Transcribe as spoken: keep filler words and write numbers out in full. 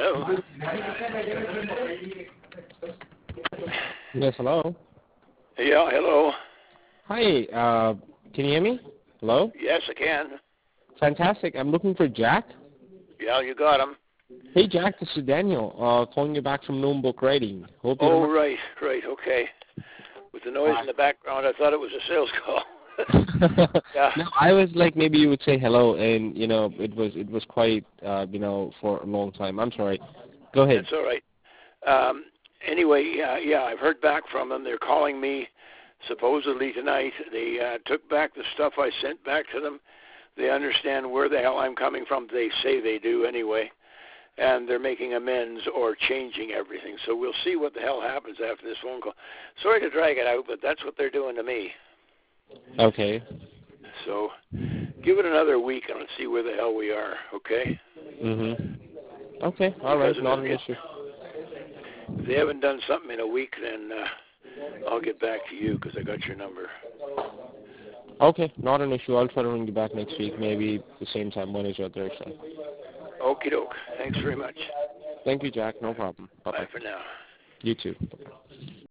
Hello? Yes, hello. Yeah, hello. Hi, uh, can you hear me? Hello? Yes, I can. Fantastic. I'm looking for Jack. Yeah, you got him. Hey, Jack, this is Daniel, uh, calling you back from Noon Book Writing. Hope you Oh, remember. right, right, okay. With the noise in the background, I thought it was a sales call. Yeah. No, I was like, maybe you would say hello, and, you know, it was it was quite, uh, you know, for a long time. I'm sorry. Go ahead. That's all right. Um, anyway, yeah, yeah, I've heard back from them. They're calling me supposedly tonight. They uh, took back the stuff I sent back to them. They understand where the hell I'm coming from. They say they do anyway. And they're making amends or changing everything. So we'll see what the hell happens after this phone call. Sorry to drag it out, but that's what they're doing to me. Okay. So give it another week and let's see where the hell we are, okay? Mm-hmm. Okay, all Because right, not an if, issue. if they haven't done something in a week, then uh, I'll get back to you because I got your number. Okay, not an issue. I'll try to ring you back next week, maybe the same time, Wednesday or Thursday. Okie doke. Thanks very much. Thank you, Jack. No problem. Bye-bye. Bye for now. You too.